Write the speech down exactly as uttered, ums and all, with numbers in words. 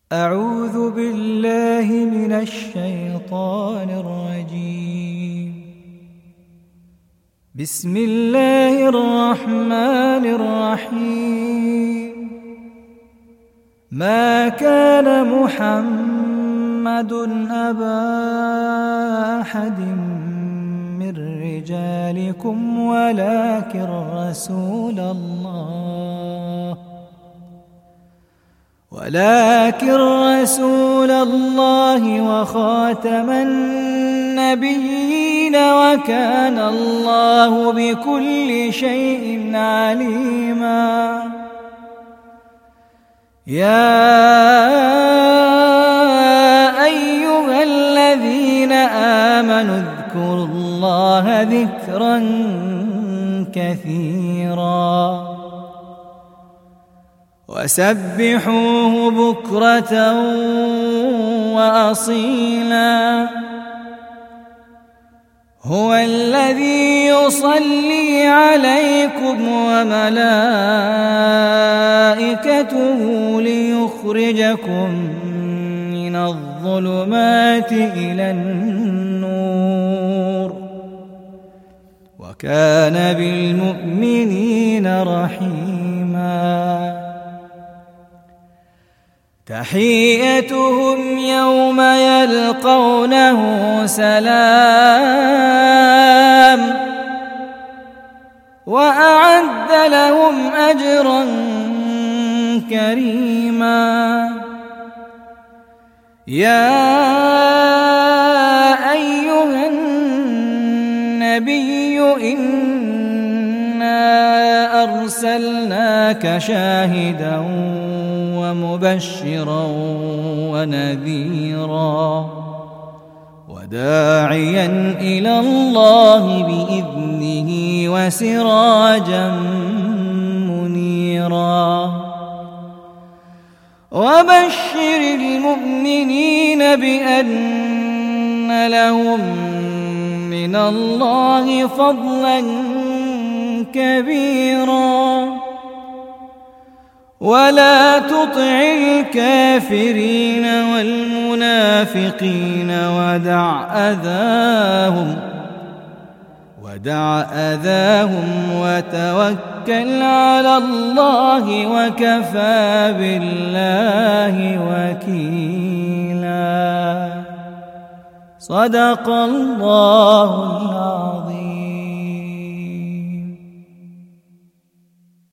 أعوذ بالله من الشيطان الرجيم. بسم الله الرحمن الرحيم. ما كان محمد أبا أحد من رجالكم ولكن رسول الله ولكن رسول الله وخاتم النبيين وكان الله بكل شيء عليما. يا أيها الذين آمنوا اذكروا الله ذكرا كثيرا وسبحوه بكرة وأصيلا. هو الذي يصلي عليكم وملائكته ليخرجكم من الظلمات إلى النور وكان بالمؤمنين رحيما. تحيتهم يوم يلقونه سلام وأعد لهم أجرا كريما. يا أيها النبي إنا أرسلناك شاهدا ومبشرا ونذيرا وداعيا إلى الله بإذنه وسراجا منيرا. وبشر المؤمنين بأن لهم من الله فضلا كبيرا ولا تطع الكافرين والمنافقين ودع أذاهم ودع أذاهم وتوكل على الله وكفى بالله وكيلا. صدق الله العظيم.